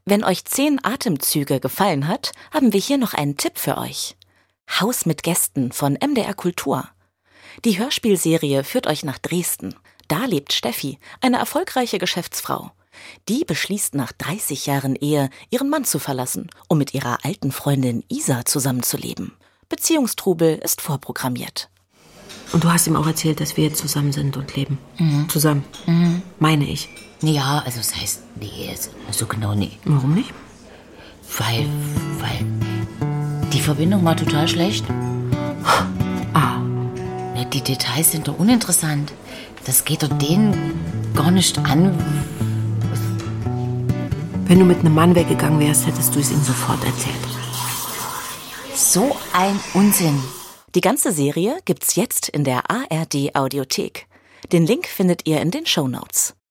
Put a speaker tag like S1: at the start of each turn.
S1: Wenn euch 10 Atemzüge gefallen hat, haben wir hier noch einen Tipp für euch. Haus mit Gästen von MDR Kultur. Die Hörspielserie führt euch nach Dresden. Da lebt Steffi, eine erfolgreiche Geschäftsfrau. Die beschließt nach 30 Jahren Ehe, ihren Mann zu verlassen, um mit ihrer alten Freundin Isa zusammenzuleben. Beziehungstrubel ist vorprogrammiert.
S2: Und du hast ihm auch erzählt, dass wir jetzt zusammen sind und leben. Zusammen. Meine ich.
S3: Ja, also das heißt, nee, so genau nicht.
S2: Warum nicht?
S3: Weil die Verbindung war total schlecht. Ja, die Details sind doch uninteressant. Das geht doch denen gar nicht an.
S2: Wenn du mit einem Mann weggegangen wärst, hättest du es ihm sofort erzählt.
S3: So ein Unsinn.
S1: Die ganze Serie gibt's jetzt in der ARD Audiothek. Den Link findet ihr in den Shownotes.